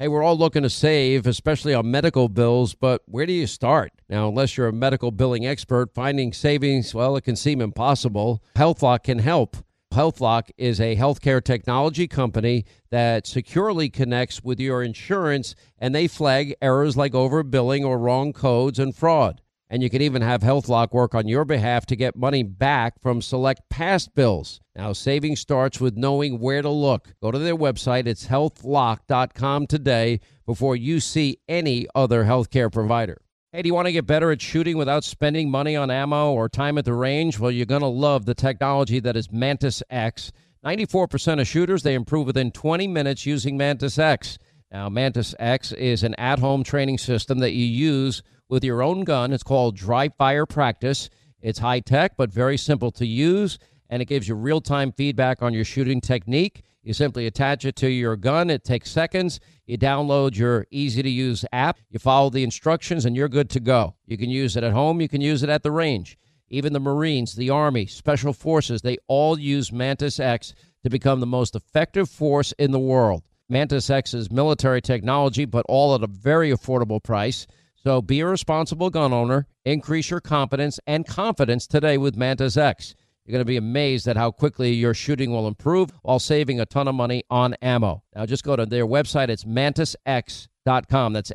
Hey, we're all looking to save, especially on medical bills, but where do you start? Now, unless you're a medical billing expert, finding savings, well, it can seem impossible. HealthLock can help. HealthLock is a healthcare technology company that securely connects with your insurance, and they flag errors like overbilling or wrong codes and fraud. And you can even have HealthLock work on your behalf to get money back from select past bills. Now, saving starts with knowing where to look. Go to their website. It's healthlock.com today before you see any other healthcare provider. Hey, do you want to get better at shooting without spending money on ammo or time at the range? Well, you're going to love the technology that is Mantis X. 94% of shooters, they improve within 20 minutes using Mantis X. Now, Mantis X is an at-home training system that you use with your own gun. It's called Dry Fire Practice. It's high-tech, but very simple to use, and it gives you real-time feedback on your shooting technique. You simply attach it to your gun. It takes seconds. You download your easy-to-use app. You follow the instructions, and you're good to go. You can use it at home. You can use it at the range. Even the Marines, the Army, Special Forces, they all use Mantis X to become the most effective force in the world. Mantis X is military technology, but all at a very affordable price. So be a responsible gun owner, increase your competence and confidence today with Mantis X. You're going to be amazed at how quickly your shooting will improve while saving a ton of money on ammo. Now just go to their website. It's mantisx.com. That's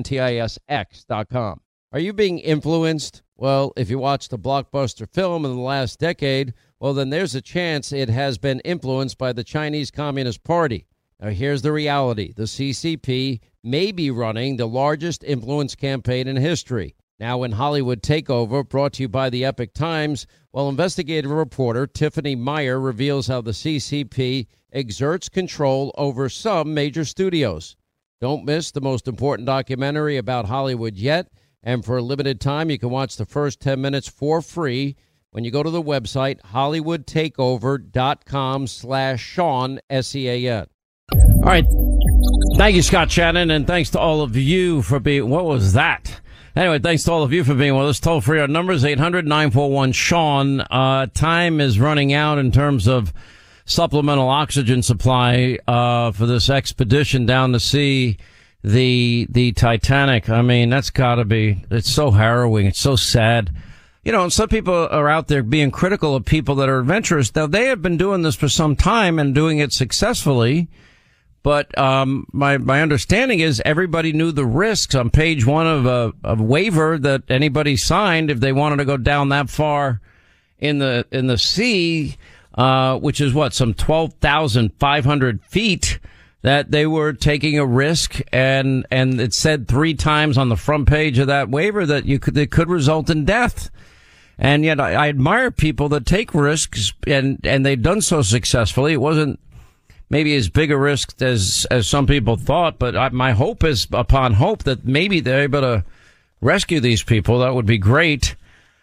MANTISX.com. Are you being influenced? Well, if you watched a blockbuster film in the last decade, well, then there's a chance it has been influenced by the Chinese Communist Party. Now, here's the reality. The CCP may be running the largest influence campaign in history. Now, in Hollywood Takeover, brought to you by the Epic Times, well, investigative reporter Tiffany Meyer reveals how the CCP exerts control over some major studios. Don't miss the most important documentary about Hollywood yet. And for a limited time, you can watch the first 10 minutes for free when you go to the website hollywoodtakeover.com/Sean, SEAN. All right. Thank you, Scott Shannon, and thanks to all of you for being... What was that? Anyway, thanks to all of you for being with us. Toll free, our number is 800-941-SEAN. Time is running out in terms of supplemental oxygen supply for this expedition down to see the Titanic. I mean, that's got to be... It's so harrowing. It's so sad. You know, some people are out there being critical of people that are adventurous. Now, they have been doing this for some time and doing it successfully. But my understanding is everybody knew the risks on page one of a waiver that anybody signed if they wanted to go down that far in the sea, which is what, some 12,500 feet, that they were taking a risk, and it said 3 times on the front page of that waiver that it could result in death. And yet I admire people that take risks, and they've done so successfully. It wasn't maybe as big a risk as some people thought, but my hope is upon hope that maybe they're able to rescue these people. That would be great.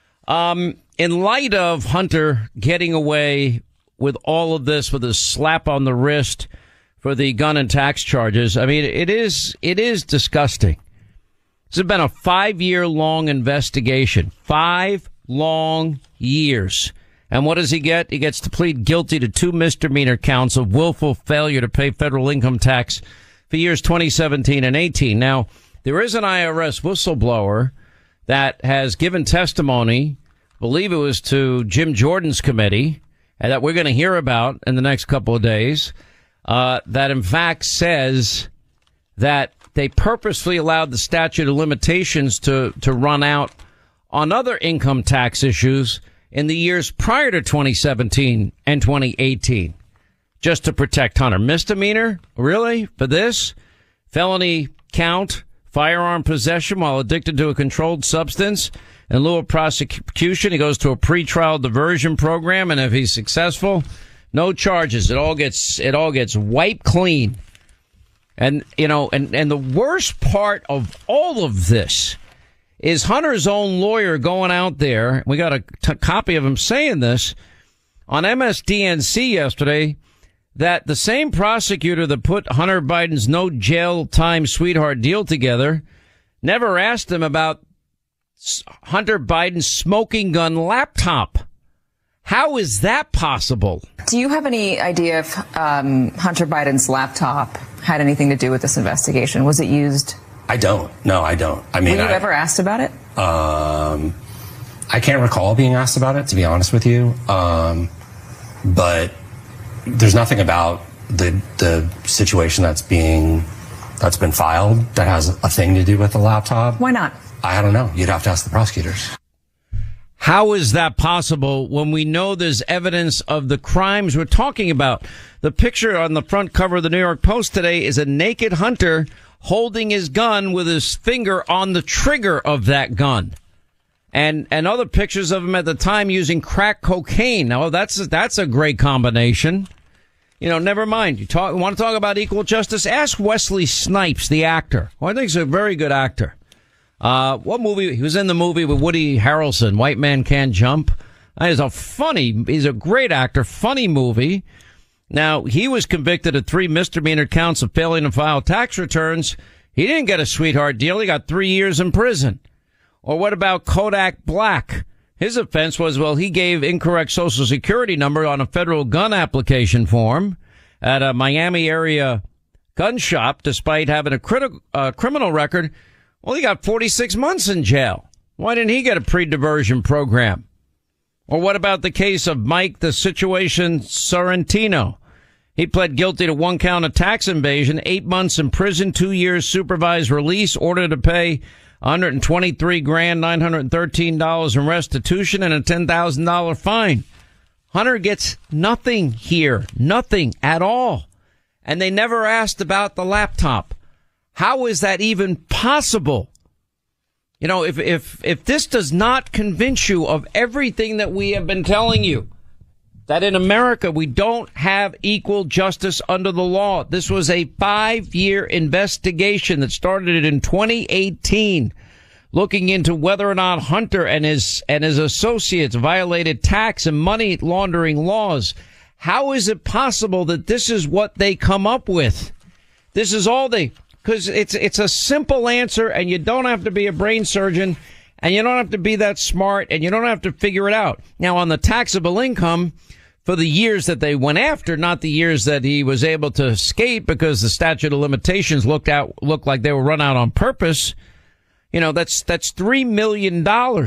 In light of Hunter getting away with all of this with a slap on the wrist for the gun and tax charges, I mean, it is disgusting. This has been a 5-year-long investigation. 5 long years. And what does he get? He gets to plead guilty to 2 misdemeanor counts of willful failure to pay federal income tax for years 2017 and 18. Now, there is an IRS whistleblower that has given testimony, I believe it was to Jim Jordan's committee, and that we're going to hear about in the next couple of days, that in fact says that they purposely allowed the statute of limitations to run out on other income tax issues in the years prior to 2017 and 2018, just to protect Hunter. Misdemeanor? Really? For this? Felony count, firearm possession while addicted to a controlled substance. In lieu of prosecution, he goes to a pretrial diversion program, and if he's successful, no charges. It all gets wiped clean. And, you know, and the worst part of all of this is Hunter's own lawyer going out there. We got a copy of him saying this on MSDNC yesterday, that the same prosecutor that put Hunter Biden's no jail time sweetheart deal together never asked him about Hunter Biden's smoking gun laptop. How is that possible? Do you have any idea if Hunter Biden's laptop had anything to do with this investigation? Was it used? I don't. No, I don't. I mean, were you ever asked about it? I can't recall being asked about it, to be honest with you. But there's nothing about the situation that's been filed that has a thing to do with the laptop. Why not? I don't know. You'd have to ask the prosecutors. How is that possible when we know there's evidence of the crimes we're talking about? The picture on the front cover of the New York Post today is a naked Hunter holding his gun with his finger on the trigger of that gun. And other pictures of him at the time using crack cocaine. Now, that's a great combination. You know, never mind. Want to talk about equal justice? Ask Wesley Snipes, the actor, who I think is a very good actor. What movie? He was in the movie with Woody Harrelson, White Man Can't Jump. He's a great actor, funny movie. Now, he was convicted of 3 misdemeanor counts of failing to file tax returns. He didn't get a sweetheart deal. He got 3 years in prison. Or what about Kodak Black? His offense was, he gave incorrect Social Security number on a federal gun application form at a Miami area gun shop, despite having a criminal record. Well, he got 46 months in jail. Why didn't he get a pre-diversion program? Or what about the case of Mike the Situation Sorrentino? He pled guilty to 1 count of tax evasion, 8 months in prison, 2 years supervised release, ordered to pay $123,913 in restitution and a $10,000 fine. Hunter gets nothing here, nothing at all. And they never asked about the laptop. How is that even possible? You know, if this does not convince you of everything that we have been telling you, that in America we don't have equal justice under the law. This was a 5-year investigation that started in 2018, looking into whether or not Hunter and his associates violated tax and money laundering laws. How is it possible that this is what they come up with? This is all because it's a simple answer, and you don't have to be a brain surgeon, and you don't have to be that smart, and you don't have to figure it out. Now, on the taxable income, for the years that they went after, not the years that he was able to escape because the statute of limitations looked like they were run out on purpose. You know, that's $3 million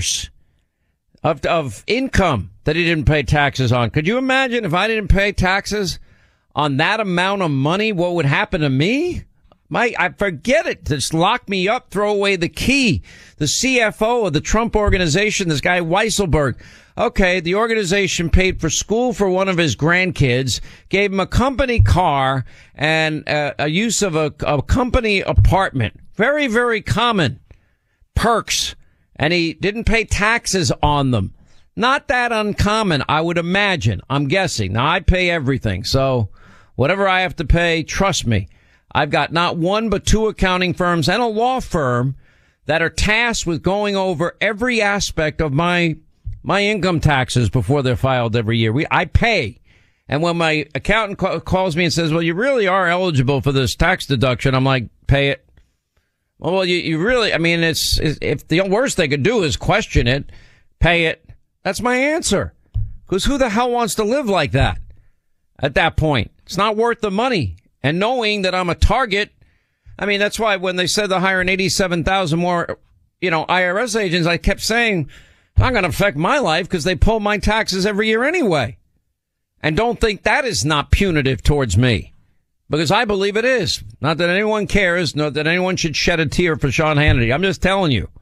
of income that he didn't pay taxes on. Could you imagine if I didn't pay taxes on that amount of money, what would happen to me? I forget it. Just lock me up, throw away the key. The CFO of the Trump organization, this guy Weisselberg. Okay, the organization paid for school for one of his grandkids, gave him a company car and a use of a company apartment. Very, very common perks. And he didn't pay taxes on them. Not that uncommon, I would imagine. I'm guessing. Now, I pay everything. So whatever I have to pay, trust me. I've got not 1 but 2 accounting firms and a law firm that are tasked with going over every aspect of my income taxes before they're filed every year. I pay. And when my accountant calls me and says, well, you really are eligible for this tax deduction, I'm like, pay it. Well, you really, I mean, if the worst they could do is question it, pay it. That's my answer. Because who the hell wants to live like that at that point? It's not worth the money. And knowing that I'm a target, I mean, that's why when they said they're hiring 87,000 more, IRS agents, I kept saying, not going to affect my life because they pull my taxes every year anyway. And don't think that is not punitive towards me, because I believe it is. Not that anyone cares, not that anyone should shed a tear for Sean Hannity. I'm just telling you,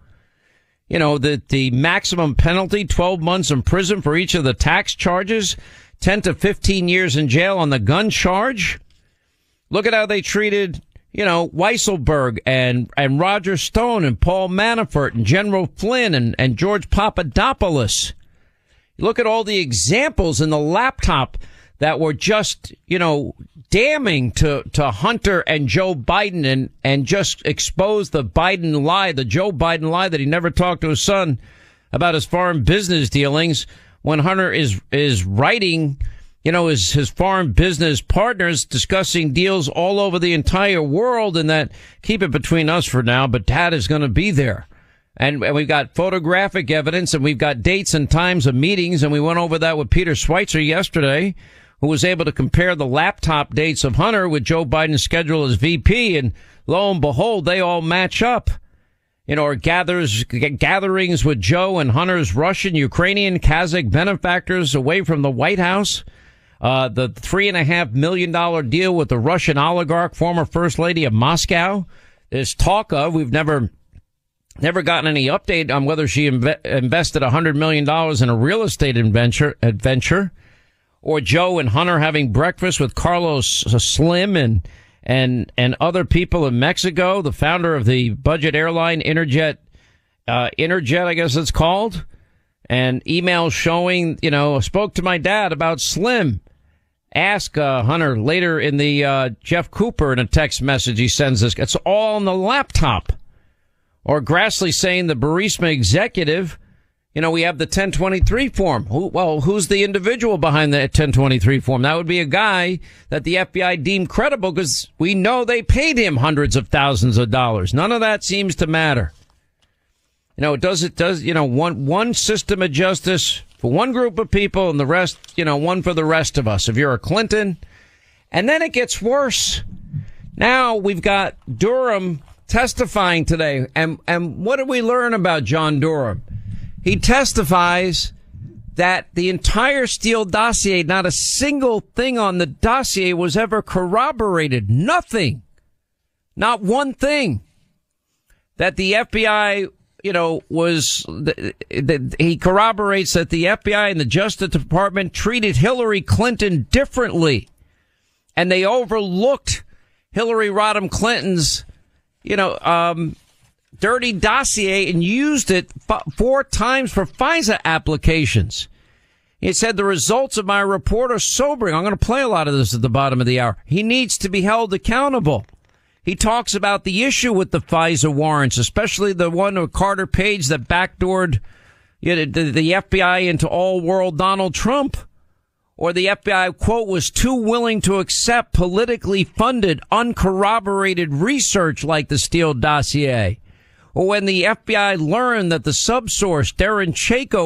the maximum penalty, 12 months in prison for each of the tax charges, 10 to 15 years in jail on the gun charge. Look at how they treated, Weisselberg and Roger Stone and Paul Manafort and General Flynn and George Papadopoulos. Look at all the examples in the laptop that were just, damning to Hunter and Joe Biden and just expose the Biden lie, the Joe Biden lie that he never talked to his son about his foreign business dealings when Hunter is writing his foreign business partners discussing deals all over the entire world, and that keep it between us for now, but Dad is going to be there. And we've got photographic evidence, and we've got dates and times of meetings, and we went over that with Peter Schweitzer yesterday, who was able to compare the laptop dates of Hunter with Joe Biden's schedule as VP, and lo and behold, they all match up. You know, or gatherings with Joe and Hunter's Russian, Ukrainian, Kazakh benefactors away from the White House. The $3.5 million deal with the Russian oligarch, former First Lady of Moscow. There's talk of, we've never gotten any update on whether she invested $100 million in a real estate adventure, or Joe and Hunter having breakfast with Carlos Slim and other people in Mexico, the founder of the budget airline Interjet, I guess it's called, and emails showing, you know, spoke to my dad about Slim. Ask Hunter later in the Jeff Cooper in a text message he sends us. It's all on the laptop. Or Grassley saying the Burisma executive, you know, we have the 1023 form. Who's the individual behind the 1023 form? That would be a guy that the FBI deemed credible because we know they paid him hundreds of thousands of dollars. None of that seems to matter. You know, one system of justice for one group of people and the rest, you know, one for the rest of us. If you're a Clinton. And then it gets worse. Now we've got Durham testifying today. And what did we learn about John Durham? He testifies that the entire Steele dossier, not a single thing on the dossier was ever corroborated. Nothing. Not one thing. That the FBI, you know, he corroborates that the FBI and the Justice Department treated Hillary Clinton differently. And they overlooked Hillary Rodham Clinton's, you know, dirty dossier and used it 4 times for FISA applications. He said the results of my report are sobering. I'm going to play a lot of this at the bottom of the hour. He needs to be held accountable. He talks about the issue with the FISA warrants, especially the one with Carter Page that backdoored the FBI into all-world Donald Trump. Or the FBI, quote, was too willing to accept politically funded, uncorroborated research like the Steele dossier. Or when the FBI learned that the subsource, Darren Chaco,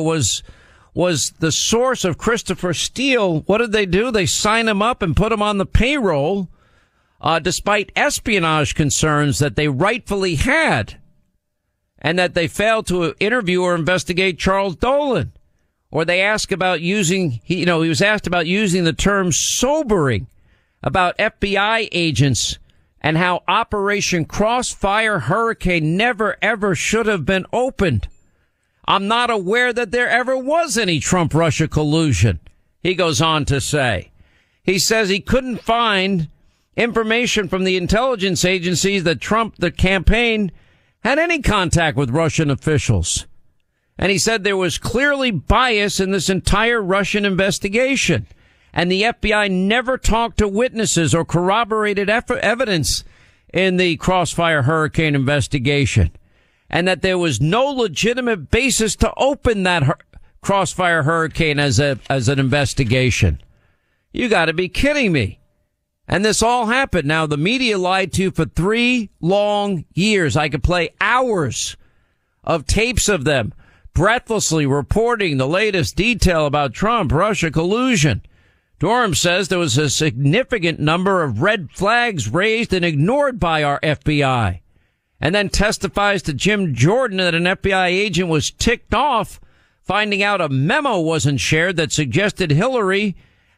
was the source of Christopher Steele, what did they do? They signed him up and put him on the payroll, despite espionage concerns that they rightfully had, and that they failed to interview or investigate Charles Dolan. Or they ask about he was asked about using the term sobering about FBI agents and how Operation Crossfire Hurricane never, ever should have been opened. I'm not aware that there ever was any Trump-Russia collusion, he goes on to say. He says he couldn't find information from the intelligence agencies that Trump, the campaign, had any contact with Russian officials. And he said there was clearly bias in this entire Russian investigation. And the FBI never talked to witnesses or corroborated evidence in the Crossfire Hurricane investigation. And that there was no legitimate basis to open that Crossfire Hurricane as an investigation. You got to be kidding me. And this all happened. Now, the media lied to you for 3 long years. I could play hours of tapes of them breathlessly reporting the latest detail about Trump-Russia collusion. Durham says there was a significant number of red flags raised and ignored by our FBI, and then testifies to Jim Jordan that an FBI agent was ticked off finding out a memo wasn't shared that suggested Hillary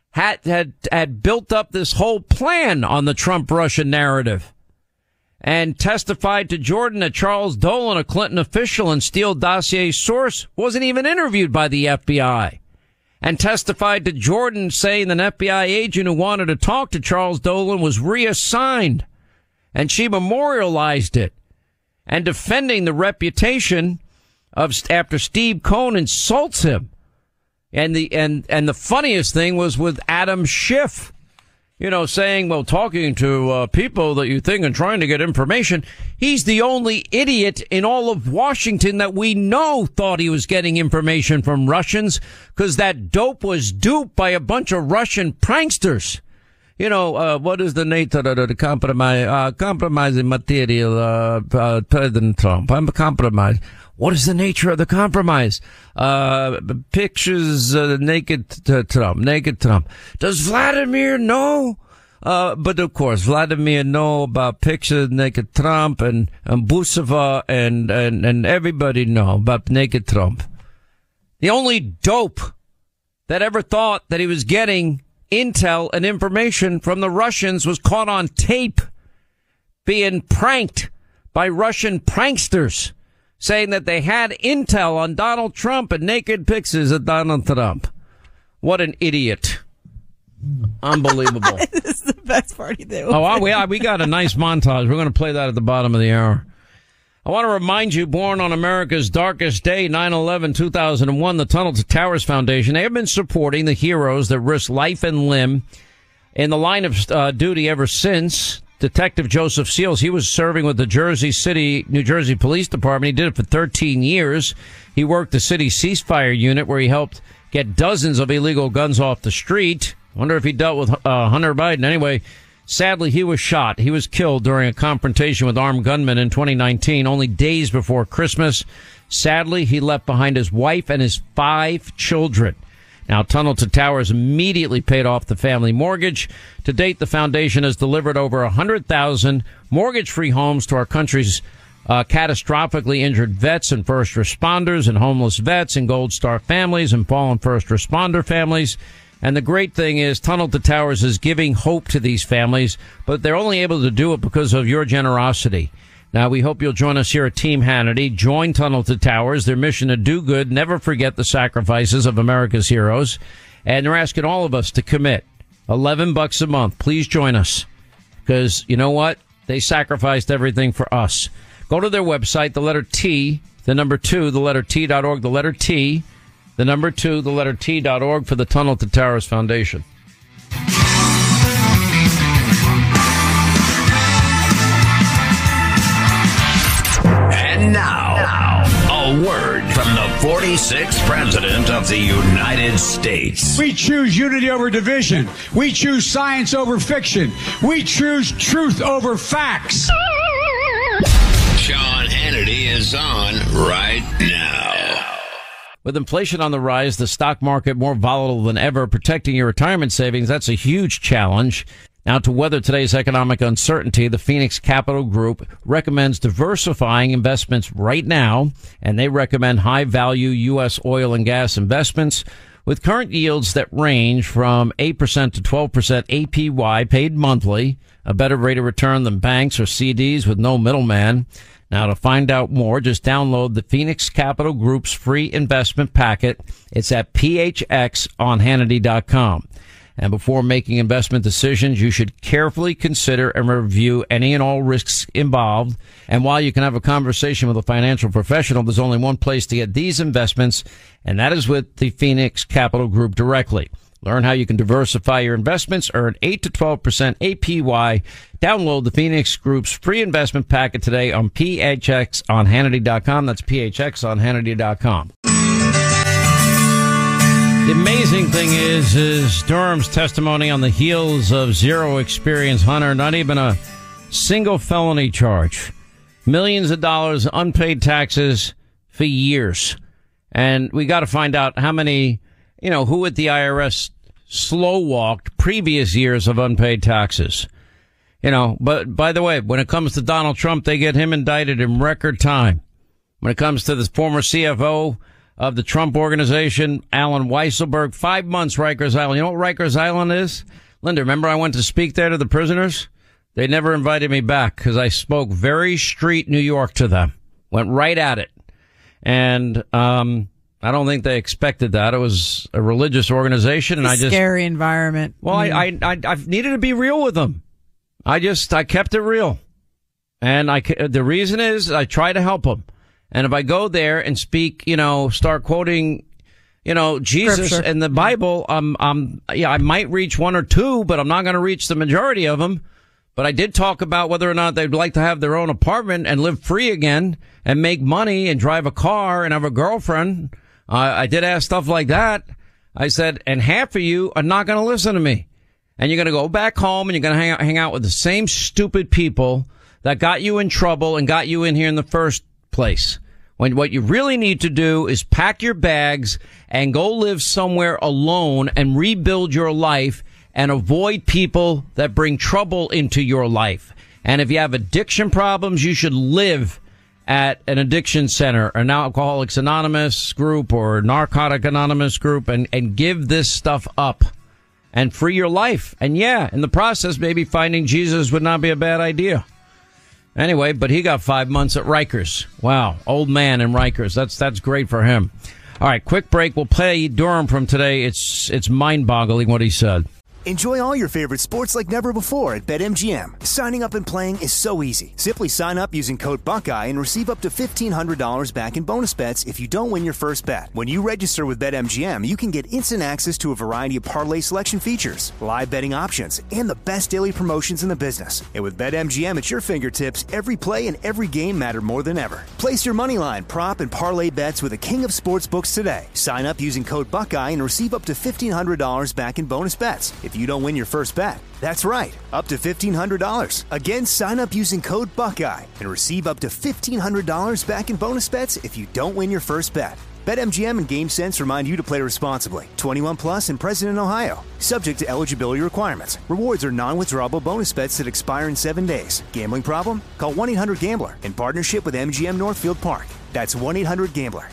had built up this whole plan on the Trump-Russia narrative. And testified to Jordan that Charles Dolan, a Clinton official and Steele dossier source, wasn't even interviewed by the FBI. And testified to Jordan saying an FBI agent who wanted to talk to Charles Dolan was reassigned. And she memorialized it. And defending the reputation of after Steve Cohn insults him. And the funniest thing was with Adam Schiff. You know, saying, well, talking to people that you think and trying to get information. He's the only idiot in all of Washington that we know thought he was getting information from Russians, because that dope was duped by a bunch of Russian pranksters. what is the nature of the compromising material, President Trump? I'm compromised. What is the nature of the compromise? Pictures, naked Trump. Does Vladimir know? But of course, Vladimir know about pictures, naked Trump and Buseva and everybody know about naked Trump. The only dope that ever thought that he was getting intel and information from the Russians was caught on tape being pranked by Russian pranksters, saying that they had intel on Donald Trump and naked pictures of Donald Trump. What an idiot. Unbelievable. This is the best party there. We got a nice montage. We're going to play that at the bottom of the hour. I want to remind you, born on America's darkest day, 9/11/2001, the Tunnel to Towers Foundation, they have been supporting the heroes that risked life and limb in the line of duty ever since. Detective Joseph Seals, he was serving with the Jersey City, New Jersey Police Department. He did it for 13 years. He worked the city ceasefire unit where he helped get dozens of illegal guns off the street. Wonder if he dealt with Hunter Biden. Anyway, sadly, he was shot. He was killed during a confrontation with armed gunmen in 2019, only days before Christmas. Sadly, he left behind his wife and his 5 children. Now, Tunnel to Towers immediately paid off the family mortgage. To date, the foundation has delivered over 100,000 mortgage-free homes to our country's catastrophically injured vets and first responders and homeless vets and Gold Star families and fallen first responder families. And the great thing is Tunnel to Towers is giving hope to these families, but they're only able to do it because of your generosity. Now, we hope you'll join us here at Team Hannity. Join Tunnel to Towers. Their mission to do good, never forget the sacrifices of America's heroes. And they're asking all of us to commit $11 a month. Please join us, because you know what? They sacrificed everything for us. Go to their website, the letter T, the number 2, the letter T.org, the letter T, the number 2, the letter T.org for the Tunnel to Towers Foundation. And now, a word from the 46th President of the United States. We choose unity over division. We choose science over fiction. We choose truth over facts. Sean Hannity is on right now. With inflation on the rise, the stock market more volatile than ever, protecting your retirement savings, that's a huge challenge. Now, to weather today's economic uncertainty, the Phoenix Capital Group recommends diversifying investments right now, and they recommend high-value U.S. oil and gas investments with current yields that range from 8% to 12% APY paid monthly, a better rate of return than banks or CDs with no middleman. Now, to find out more, just download the Phoenix Capital Group's free investment packet. It's at phxonhannity.com. And before making investment decisions, you should carefully consider and review any and all risks involved. And while you can have a conversation with a financial professional, there's only one place to get these investments, and that is with the Phoenix Capital Group directly. Learn how you can diversify your investments, earn 8 to 12% APY. Download the Phoenix Group's free investment packet today on phxonhannity.com. That's phxonhannity.com. The amazing thing is Durham's testimony on the heels of zero experience Hunter, not even a single felony charge. Millions of dollars unpaid taxes for years. And we got to find out how many, who at the IRS slow walked previous years of unpaid taxes. But by the way, when it comes to Donald Trump, they get him indicted in record time. When it comes to the former CFO of the Trump Organization, Alan Weisselberg, 5 months, Rikers Island. You know what Rikers Island is? Linda, remember I went to speak there to the prisoners? They never invited me back because I spoke very street New York to them. Went right at it. And I don't think they expected that. It was a religious organization, and scary environment. Well, I needed to be real with them. I kept it real. And the reason is I try to help them. And if I go there and speak, start quoting, Jesus Scripture and the Bible, I might reach one or two, but I'm not going to reach the majority of them. But I did talk about whether or not they'd like to have their own apartment and live free again and make money and drive a car and have a girlfriend. I did ask stuff like that. I said, and half of you are not going to listen to me. and you're going to go back home and you're going to hang out with the same stupid people that got you in trouble and got you in here in the first place. When what you really need to do is pack your bags and go live somewhere alone and rebuild your life and avoid people that bring trouble into your life. And if you have addiction problems, you should live at an addiction center, an Alcoholics Anonymous group or Narcotic Anonymous group, and give this stuff up and free your life. And yeah, in the process, maybe finding Jesus would not be a bad idea. Anyway, but he got 5 months at Rikers. Wow, old man in Rikers. That's great for him. All right, quick break. We'll play Durham from today. It's mind-boggling what he said. Enjoy all your favorite sports like never before at BetMGM. Signing up and playing is so easy. Simply sign up using code Buckeye and receive up to $1,500 back in bonus bets if you don't win your first bet. When you register with BetMGM, you can get instant access to a variety of parlay selection features, live betting options, and the best daily promotions in the business. And with BetMGM at your fingertips, every play and every game matter more than ever. Place your moneyline, prop, and parlay bets with the king of sportsbooks today. Sign up using code Buckeye and receive up to $1,500 back in bonus bets if you don't win your first bet. That's right, up to $1,500. Again, sign up using code Buckeye and receive up to $1,500 back in bonus bets if you don't win your first bet. BetMGM and GameSense remind you to play responsibly. 21 plus and present in Ohio. Subject to eligibility requirements. Rewards are non-withdrawable bonus bets that expire in 7 days. Gambling problem? Call 1-800-GAMBLER in partnership with MGM Northfield Park. That's 1-800-GAMBLER.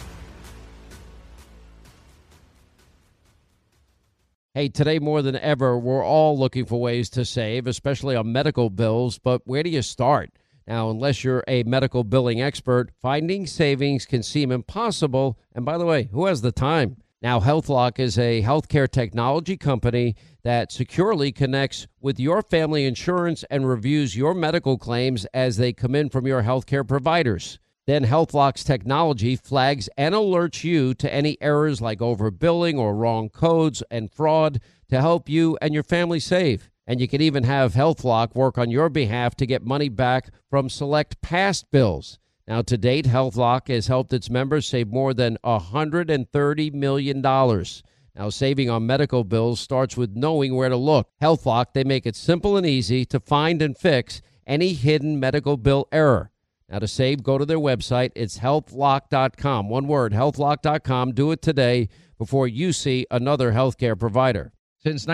Hey, today more than ever, we're all looking for ways to save, especially on medical bills, but where do you start? Now, unless you're a medical billing expert, finding savings can seem impossible. And by the way, who has the time? Now, HealthLock is a healthcare technology company that securely connects with your family insurance and reviews your medical claims as they come in from your healthcare providers. Then HealthLock's technology flags and alerts you to any errors like overbilling or wrong codes and fraud to help you and your family save. And you can even have HealthLock work on your behalf to get money back from select past bills. Now, to date, HealthLock has helped its members save more than $130 million. Now, saving on medical bills starts with knowing where to look. HealthLock, they make it simple and easy to find and fix any hidden medical bill error. Now, to save, go to their website. It's healthlock.com. One word, healthlock.com. Do it today before you see another healthcare provider. Since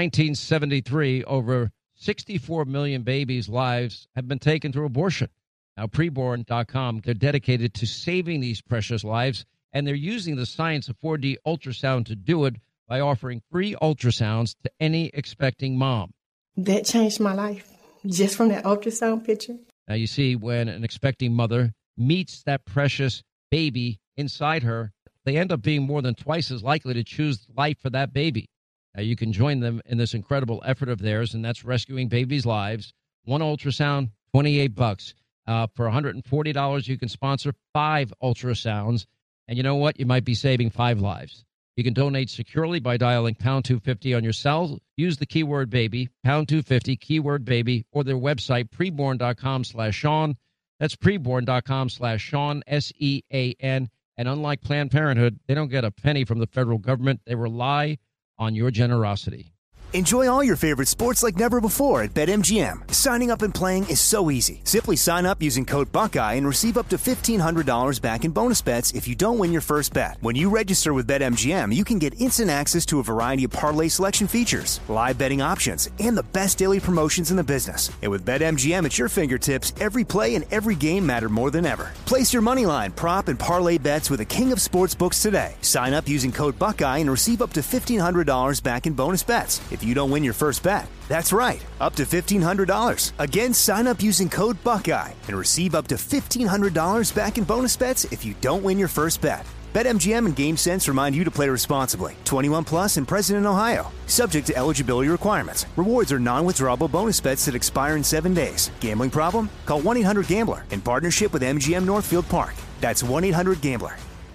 1973, over 64 million babies' lives have been taken through abortion. Now, preborn.com, they're dedicated to saving these precious lives, and they're using the science of 4D ultrasound to do it by offering free ultrasounds to any expecting mom. That changed my life, just from that ultrasound picture. Now, you see, when an expecting mother meets that precious baby inside her, they end up being more than twice as likely to choose life for that baby. Now, you can join them in this incredible effort of theirs, and that's rescuing babies' lives. One ultrasound, $28. For $140, you can sponsor 5 ultrasounds. And you know what? You might be saving 5 lives. You can donate securely by dialing pound 250 on your cell. Use the keyword baby, pound 250, keyword baby, or their website, preborn.com/Sean. That's preborn.com/Sean, SEAN. And unlike Planned Parenthood, they don't get a penny from the federal government. They rely on your generosity. Enjoy all your favorite sports like never before at BetMGM. Signing up and playing is so easy. Simply sign up using code Buckeye and receive up to $1,500 back in bonus bets if you don't win your first bet. When you register with BetMGM, you can get instant access to a variety of parlay selection features, live betting options, and the best daily promotions in the business. And with BetMGM at your fingertips, every play and every game matter more than ever. Place your moneyline, prop, and parlay bets with the king of sportsbooks today. Sign up using code Buckeye and receive up to $1,500 back in bonus bets if you don't win your first bet. That's right, up to $1,500. Again, sign up using code Buckeye and receive up to $1,500 back in bonus bets if you don't win your first bet. BetMGM and GameSense remind you to play responsibly. 21 plus and present in Ohio. Subject to eligibility requirements. Rewards are non-withdrawable bonus bets that expire in 7 days. Gambling problem? Call 1-800-GAMBLER in partnership with MGM Northfield Park. That's 1-800-GAMBLER.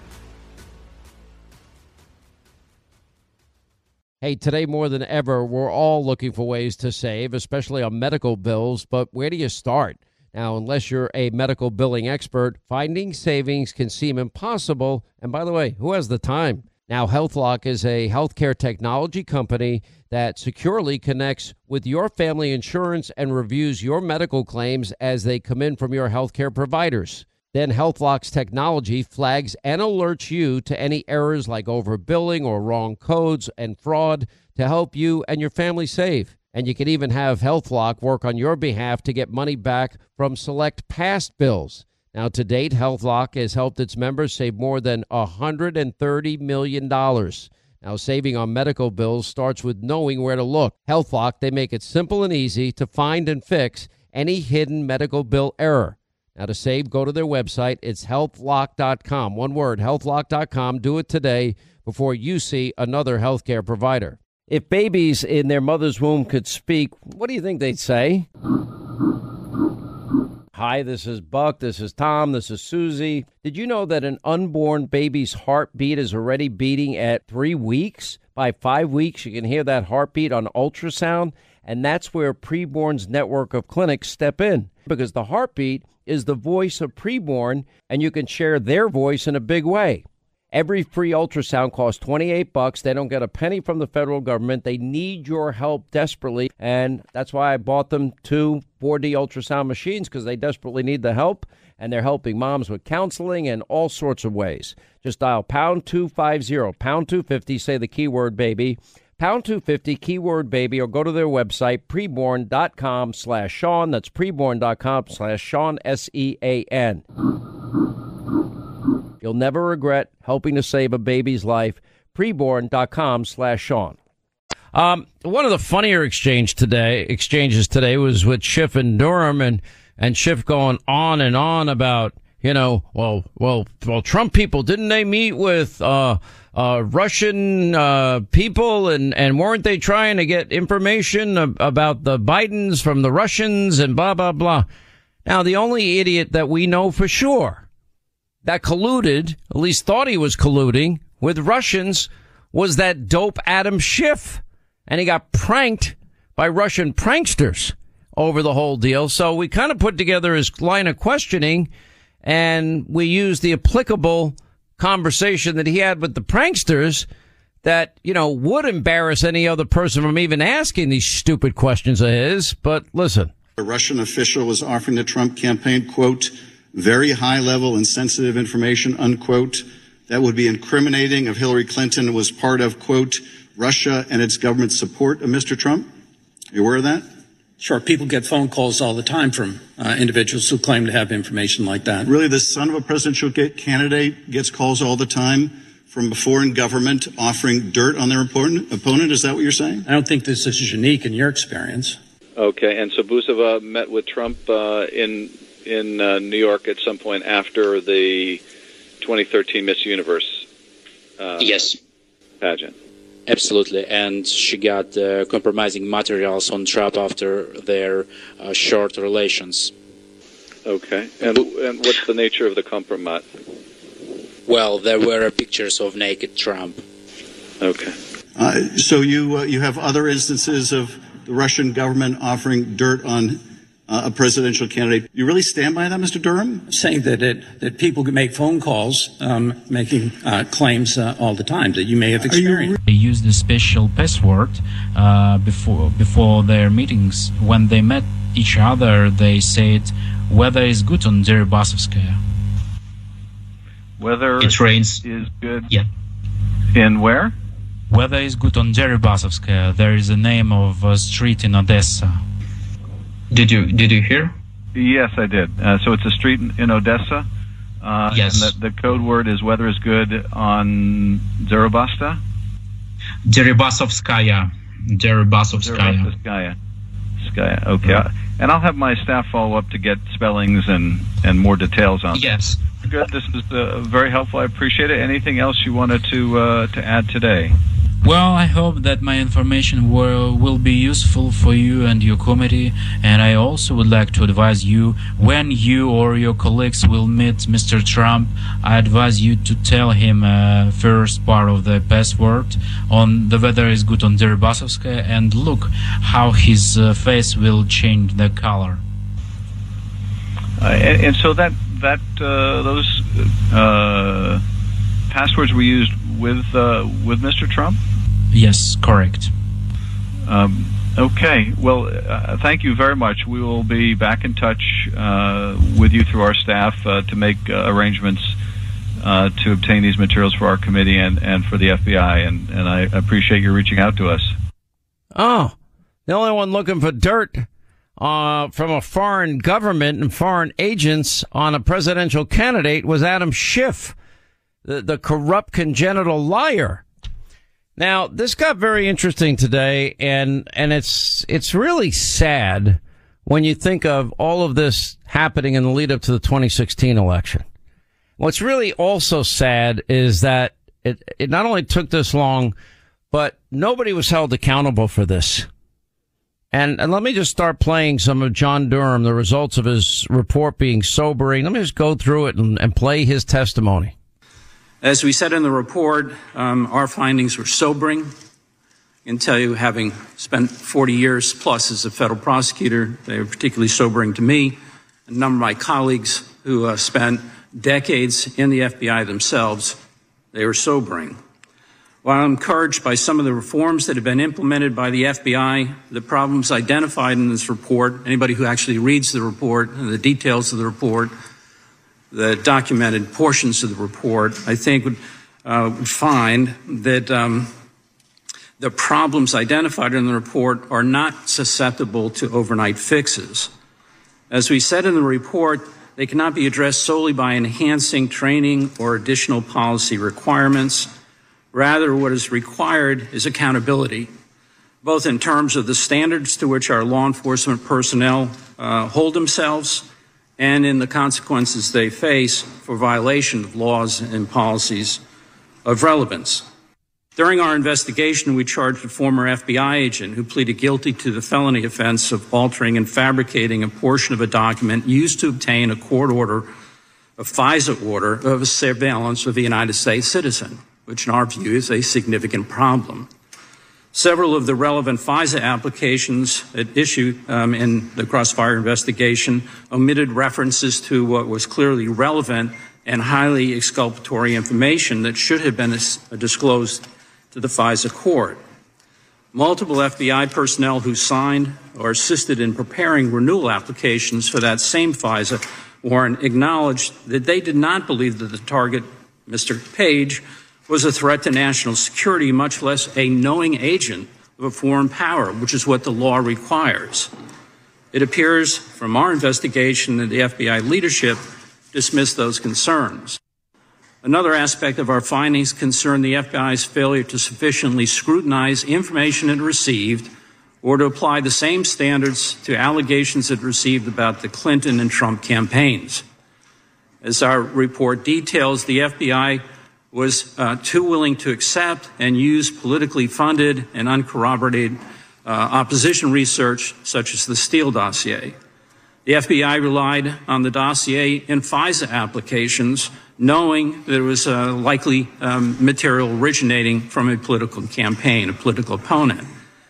Hey, today more than ever, we're all looking for ways to save, especially on medical bills, but where do you start? Now, unless you're a medical billing expert, finding savings can seem impossible. And by the way, who has the time? Now, HealthLock is a healthcare technology company that securely connects with your family insurance and reviews your medical claims as they come in from your healthcare providers. Then HealthLock's technology flags and alerts you to any errors like overbilling or wrong codes and fraud to help you and your family save. And you can even have HealthLock work on your behalf to get money back from select past bills. Now, to date, HealthLock has helped its members save more than $130 million. Now, saving on medical bills starts with knowing where to look. HealthLock, they make it simple and easy to find and fix any hidden medical bill error. Now, to save, go to their website. It's healthlock.com. One word, healthlock.com. Do it today before you see another healthcare provider. If babies in their mother's womb could speak, what do you think they'd say? Hi, this is Buck, this is Tom, this is Susie. Did you know that an unborn baby's heartbeat is already beating at 3 weeks? By 5 weeks, you can hear that heartbeat on ultrasound, and that's where Preborn's network of clinics step in, because the heartbeat is the voice of preborn, and you can share their voice in a big way. Every free ultrasound costs $28. They don't get a penny from the federal government. They need your help desperately, and that's why I bought them 2 4D ultrasound machines, because they desperately need the help, and they're helping moms with counseling and all sorts of ways. Just dial pound 250, pound 250, say the keyword baby, pound 250, keyword baby, or go to their website, preborn.com/Sean. That's preborn.com/Sean, SEAN. You'll never regret helping to save a baby's life. Preborn.com/Sean. One of the funnier exchanges today was with Schiff and Durham, and Schiff going on and on about, well, Trump people, didn't they meet with Russian people, and weren't they trying to get information about the Bidens from the Russians and blah, blah, blah. Now, the only idiot that we know for sure that colluded, at least thought he was colluding, with Russians was that dope Adam Schiff. And he got pranked by Russian pranksters over the whole deal. So we kind of put together his line of questioning, and we used the applicable conversation that he had with the pranksters that, would embarrass any other person from even asking these stupid questions of his. But listen. A Russian official was offering the Trump campaign, quote, very high level and sensitive information, unquote, that would be incriminating if Hillary Clinton was part of, quote, Russia and its government support of Mr. Trump. Are you aware of that? Sure. People get phone calls all the time from individuals who claim to have information like that. Really, the son of a presidential candidate gets calls all the time from a foreign government offering dirt on their opponent? Is that what you're saying? I don't think this is unique in your experience. Okay. And so Busova met with Trump in New York at some point after the 2013 Miss Universe yes, pageant. Absolutely, and she got compromising materials on Trump after their short relations. Okay, and what's the nature of the compromise? Well, there were pictures of naked Trump. Okay. So you have other instances of the Russian government offering dirt on a presidential candidate. You really stand by that, Mr. Durham? I'm saying that people can make phone calls making claims all the time that you may have experienced. They used a special password before their meetings. When they met each other, they said, weather is good on Deribasovskaya. Weather it rains. Is good. Yeah. In where? Weather is good on Deribasovskaya. There is a name of a street in Odessa. Did you hear? Yes, I did. So it's a street in Odessa. Yes. And the code word is weather is good on Deribasta? Deribasovskaya. Deribasovskaya. Okay. Yeah. And I'll have my staff follow up to get spellings and more details on Yes. Good. This is very helpful. I appreciate it. Anything else you wanted to add today? Well, I hope that my information will be useful for you and your committee, and I also would like to advise you, when you or your colleagues will meet Mr. Trump, I advise you to tell him first part of the password on the weather is good on Deribasovskaya, and look how his face will change the color. And so those passwords were used with Mr. Trump? Yes, correct. Okay. Well, thank you very much. We will be back in touch with you through our staff to make arrangements to obtain these materials for our committee and for the FBI. And I appreciate you reaching out to us. Oh, the only one looking for dirt from a foreign government and foreign agents on a presidential candidate was Adam Schiff, the corrupt congenital liar. Now, this got very interesting today, and it's really sad when you think of all of this happening in the lead up to the 2016 election. What's really also sad is that it not only took this long, but nobody was held accountable for this. And let me just start playing some of John Durham, the results of his report being sobering. Let me just go through it and play his testimony. As we said in the report, our findings were sobering. I can tell you, having spent 40 years plus as a federal prosecutor, they were particularly sobering to me. A number of my colleagues who spent decades in the FBI themselves, they were sobering. While I'm encouraged by some of the reforms that have been implemented by the FBI, the problems identified in this report, anybody who actually reads the report and the details of the report, the documented portions of the report, I think would find that the problems identified in the report are not susceptible to overnight fixes. As we said in the report, they cannot be addressed solely by enhancing training or additional policy requirements. Rather, what is required is accountability, both in terms of the standards to which our law enforcement personnel hold themselves and in the consequences they face for violation of laws and policies of relevance. During our investigation, we charged a former FBI agent who pleaded guilty to the felony offense of altering and fabricating a portion of a document used to obtain a court order, a FISA order, of a surveillance of a United States citizen, which in our view is a significant problem. Several of the relevant FISA applications at issue in the Crossfire investigation omitted references to what was clearly relevant and highly exculpatory information that should have been disclosed to the FISA court. Multiple FBI personnel who signed or assisted in preparing renewal applications for that same FISA warrant acknowledged that they did not believe that the target, Mr. Page, was a threat to national security, much less a knowing agent of a foreign power, which is what the law requires. It appears from our investigation that the FBI leadership dismissed those concerns. Another aspect of our findings concerned the FBI's failure to sufficiently scrutinize information it received or to apply the same standards to allegations it received about the Clinton and Trump campaigns. As our report details, the FBI was too willing to accept and use politically funded and uncorroborated opposition research, such as the Steele dossier. The FBI relied on the dossier in FISA applications, knowing that it was likely material originating from a political campaign, a political opponent.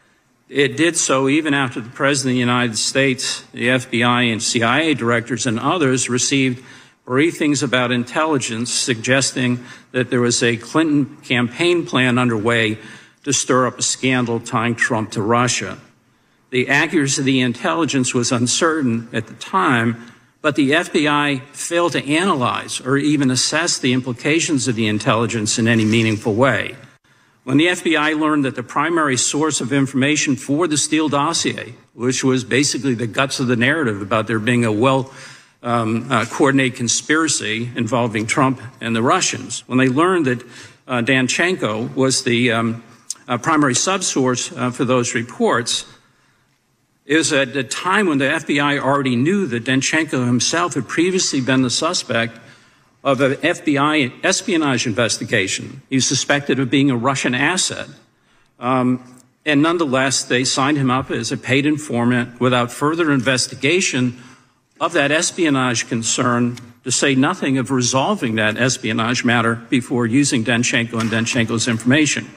It did so even after the President of the United States, the FBI and CIA directors and others received briefings about intelligence suggesting that there was a Clinton campaign plan underway to stir up a scandal tying Trump to Russia. The accuracy of the intelligence was uncertain at the time, but the FBI failed to analyze or even assess the implications of the intelligence in any meaningful way. When the FBI learned that the primary source of information for the Steele dossier, which was basically the guts of the narrative about there being a coordinated conspiracy involving Trump and the Russians, when they learned that Danchenko was the primary subsource for those reports, it was at a time when the FBI already knew that Danchenko himself had previously been the suspect of an FBI espionage investigation. He was suspected of being a Russian asset. And nonetheless, they signed him up as a paid informant without further investigation of that espionage concern, to say nothing of resolving that espionage matter before using Danchenko and Danchenko's information.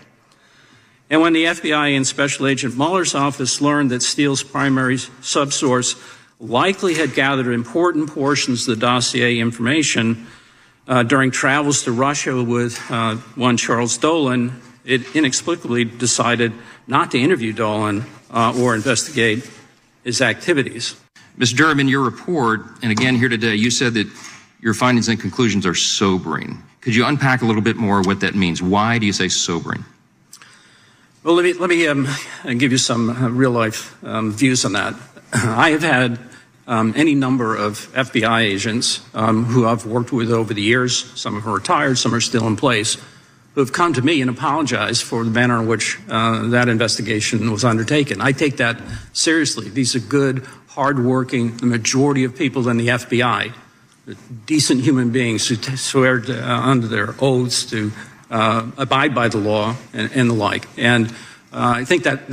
And when the FBI and Special Agent Mueller's office learned that Steele's primary subsource likely had gathered important portions of the dossier information, during travels to Russia with one Charles Dolan, it inexplicably decided not to interview Dolan or investigate his activities. Ms. Durham, in your report, and again here today, you said that your findings and conclusions are sobering. Could you unpack a little bit more what that means? Why do you say sobering? Well, let me give you some real-life views on that. I have had any number of FBI agents who I've worked with over the years. Some of them are retired, some are still in place, who have come to me and apologized for the manner in which that investigation was undertaken. I take that seriously. These are good, hardworking, the majority of people in the FBI, decent human beings who swear under their oaths to abide by the law and the like. And I think that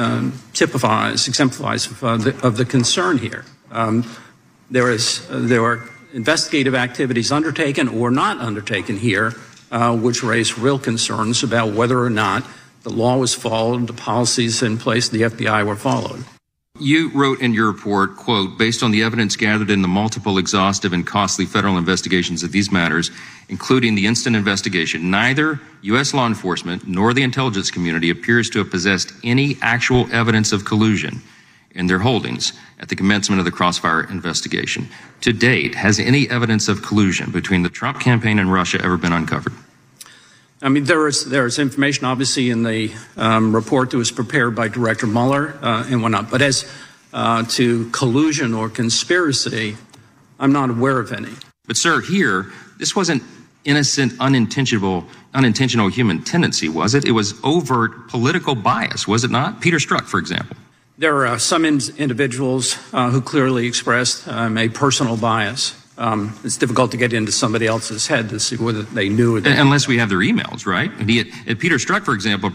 exemplifies of the concern here. There are investigative activities undertaken or not undertaken here, which raise real concerns about whether or not the law was followed, the policies in place in the FBI were followed. You wrote in your report, quote, based on the evidence gathered in the multiple exhaustive and costly federal investigations of these matters, including the instant investigation, neither U.S. law enforcement nor the intelligence community appears to have possessed any actual evidence of collusion in their holdings at the commencement of the Crossfire investigation. To date, has any evidence of collusion between the Trump campaign and Russia ever been uncovered? I mean, there is information, obviously, in the report that was prepared by Director Mueller and whatnot. But as to collusion or conspiracy, I'm not aware of any. But, sir, here, this wasn't innocent, unintentional human tendency, was it? It was overt political bias, was it not? Peter Strzok, for example. There are some individuals who clearly expressed a personal bias. It's difficult to get into somebody else's head to see whether they knew it. Unless we have their emails, right? Peter Strzok, for example,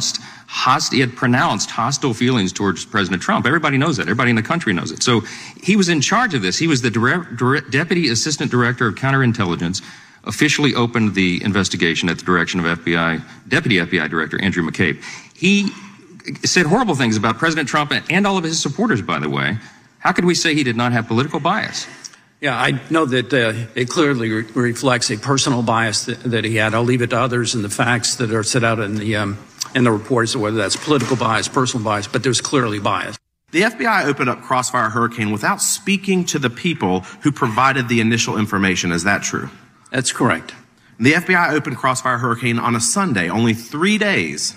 he had pronounced hostile feelings towards President Trump. Everybody knows that. Everybody in the country knows it. So he was in charge of this. He was the Deputy Assistant Director of Counterintelligence, officially opened the investigation at the direction of Deputy FBI Director Andrew McCabe. He said horrible things about President Trump and all of his supporters, by the way. How could we say he did not have political bias? Yeah, I know that it clearly reflects a personal bias that he had. I'll leave it to others and the facts that are set out in the reports, whether that's political bias, personal bias, but there's clearly bias. The FBI opened up Crossfire Hurricane without speaking to the people who provided the initial information. Is that true? That's correct. The FBI opened Crossfire Hurricane on a Sunday, only 3 days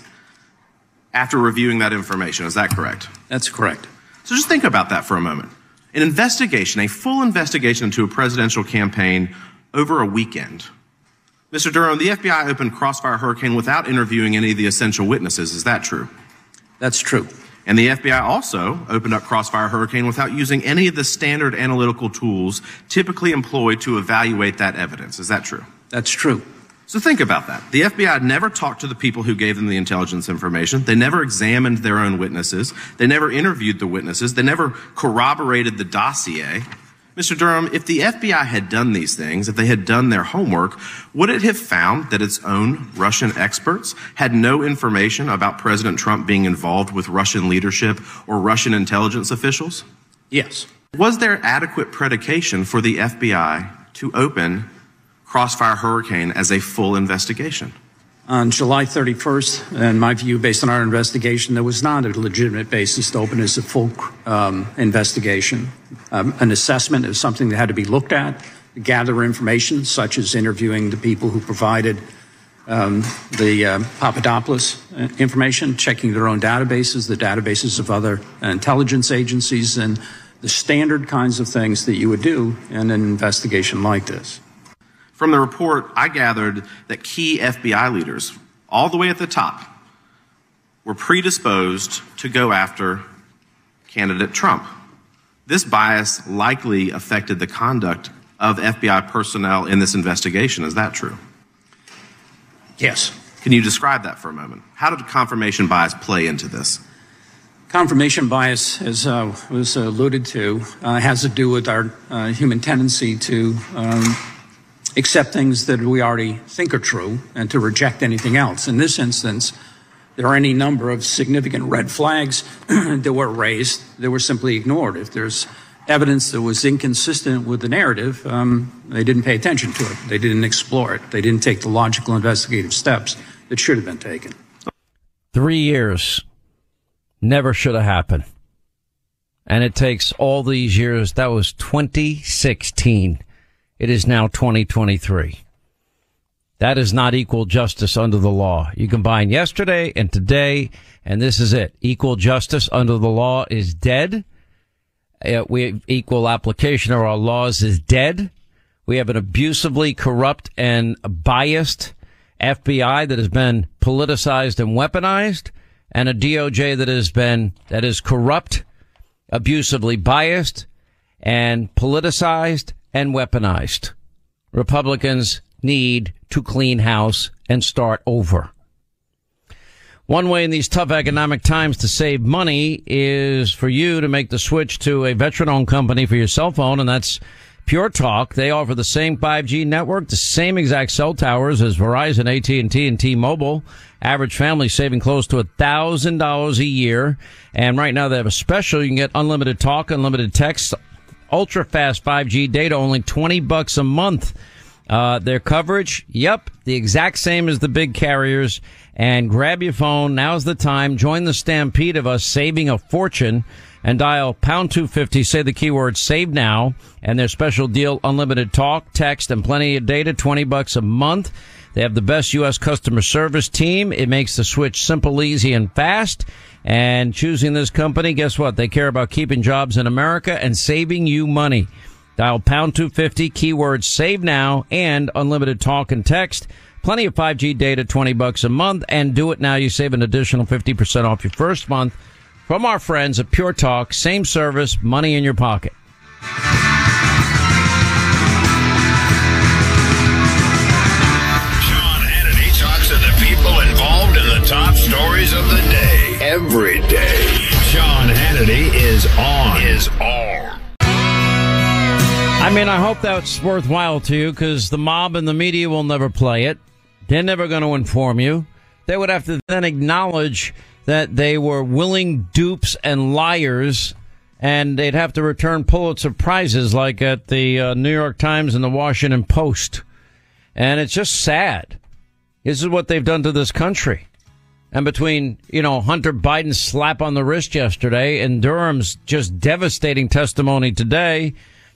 after reviewing that information. Is that correct? That's correct. So just think about that for a moment. An investigation, a full investigation into a presidential campaign over a weekend. Mr. Durham, the FBI opened Crossfire Hurricane without interviewing any of the essential witnesses. Is that true? That's true. And the FBI also opened up Crossfire Hurricane without using any of the standard analytical tools typically employed to evaluate that evidence. Is that true? That's true. So think about that. The FBI never talked to the people who gave them the intelligence information. They never examined their own witnesses. They never interviewed the witnesses. They never corroborated the dossier. Mr. Durham, if the FBI had done these things, if they had done their homework, would it have found that its own Russian experts had no information about President Trump being involved with Russian leadership or Russian intelligence officials? Yes. Was there adequate predication for the FBI to open Crossfire Hurricane as a full investigation? On July 31st, in my view, based on our investigation, there was not a legitimate basis to open as a full investigation. An assessment is something that had to be looked at, gather information, such as interviewing the people who provided the Papadopoulos information, checking their own databases, the databases of other intelligence agencies, and the standard kinds of things that you would do in an investigation like this. From the report, I gathered that key FBI leaders, all the way at the top, were predisposed to go after candidate Trump. This bias likely affected the conduct of FBI personnel in this investigation. Is that true? Yes. Can you describe that for a moment? How did confirmation bias play into this? Confirmation bias, as was alluded to, has to do with our human tendency to accept things that we already think are true and to reject anything else. In this instance, there are any number of significant red flags that were raised that were simply ignored. If there's evidence that was inconsistent with the narrative, they didn't pay attention to it. They didn't explore it. They didn't take the logical investigative steps that should have been taken. 3 years. Never should have happened. And it takes all these years. That was 2016. It is now 2023. That is not equal justice under the law. You combine yesterday and today, and this is it. Equal justice under the law is dead. Equal application of our laws is dead. We have an abusively corrupt and biased FBI that has been politicized and weaponized, and a DOJ that is corrupt, abusively biased, and politicized and weaponized. Republicans need to clean house and start over. One way in these tough economic times to save money is for you to make the switch to a veteran-owned company for your cell phone, and that's Pure Talk. They offer the same 5G network, the same exact cell towers as Verizon, AT&T, and T-Mobile. Average family saving close to $1,000 a year. And right now they have a special. You can get unlimited talk, unlimited text, ultra-fast 5G data, only $20 a month. Their coverage, yep, the exact same as the big carriers. And grab your phone. Now's the time. Join the stampede of us saving a fortune and dial pound 250. Say the keyword save now. And their special deal, unlimited talk, text, and plenty of data, $20 a month. They have the best U.S. customer service team. It makes the switch simple, easy, and fast. And choosing this company, guess what? They care about keeping jobs in America and saving you money. Dial pound 250, keyword save now, and unlimited talk and text. Plenty of 5G data, $20 a month, and do it now. You save an additional 50% off your first month from our friends at Pure Talk. Same service, money in your pocket. Sean Hannity talks to the people involved in the top stories of the day. Every day. Sean Hannity is on. I mean, I hope that's worthwhile to you, because the mob and the media will never play it. They're never going to inform you. They would have to then acknowledge that they were willing dupes and liars, and they'd have to return Pulitzer Prizes like at the New York Times and the Washington Post. And it's just sad. This is what they've done to this country. And between, Hunter Biden's slap on the wrist yesterday and Durham's just devastating testimony today,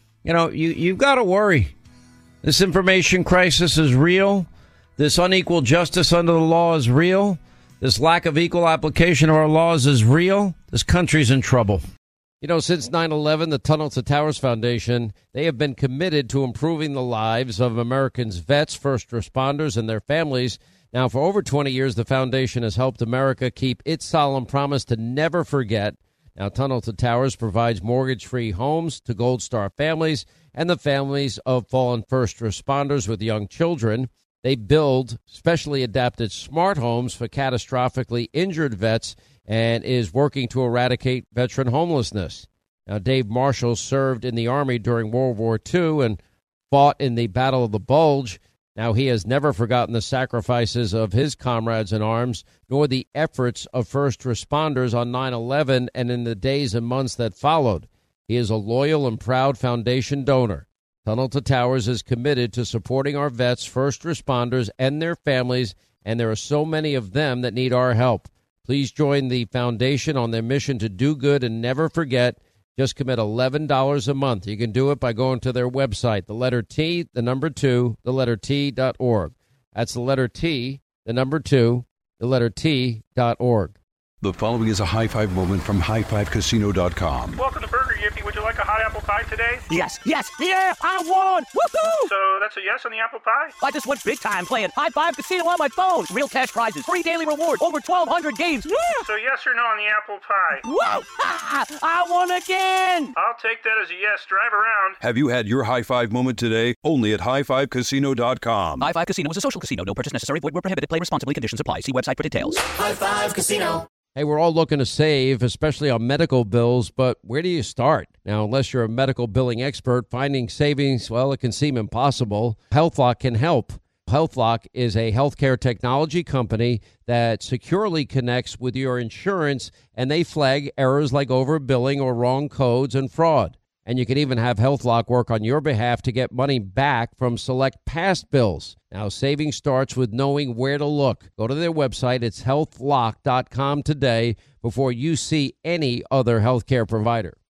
you've got to worry. This information crisis is real. This unequal justice under the law is real. This lack of equal application of our laws is real. This country's in trouble. Since 9/11, the Tunnel to Towers Foundation, they have been committed to improving the lives of Americans' vets, first responders, and their families. Now, for over 20 years, the foundation has helped America keep its solemn promise to never forget. Now, Tunnel to Towers provides mortgage-free homes to Gold Star families and the families of fallen first responders with young children. They build specially adapted smart homes for catastrophically injured vets and is working to eradicate veteran homelessness. Now, Dave Marshall served in the Army during World War II and fought in the Battle of the Bulge. Now, he has never forgotten the sacrifices of his comrades in arms, nor the efforts of first responders on 9/11 and in the days and months that followed. He is a loyal and proud foundation donor. Tunnel to Towers is committed to supporting our vets, first responders, and their families, and there are so many of them that need our help. Please join the foundation on their mission to do good and never forget. Just commit $11 a month. You can do it by going to their website, the letter T, the number 2, the letter T.org. That's the letter T, the number 2, the letter T.org. The following is a high five moment from highfivecasino.com. Welcome to Burger Yippee. Would you like a hot apple pie today? Yes, yeah, I won! Woohoo! So that's a yes on the apple pie? I just went big time playing High Five Casino on my phone. Real cash prizes, free daily rewards, over 1,200 games. Yeah! So yes or no on the apple pie? Whoa! I won again! I'll take that as a yes. Drive around. Have you had your high five moment today? Only at highfivecasino.com. High Five Casino is a social casino. No purchase necessary. Void where prohibited. Play responsibly. Conditions apply. See website for details. High Five Casino. Hey, we're all looking to save, especially on medical bills, but where do you start? Now, unless you're a medical billing expert, finding savings, well, it can seem impossible. HealthLock can help. HealthLock is a healthcare technology company that securely connects with your insurance, and they flag errors like overbilling or wrong codes and fraud. And you can even have HealthLock work on your behalf to get money back from select past bills. Now, saving starts with knowing where to look. Go to their website. It's healthlock.com today before you see any other healthcare provider.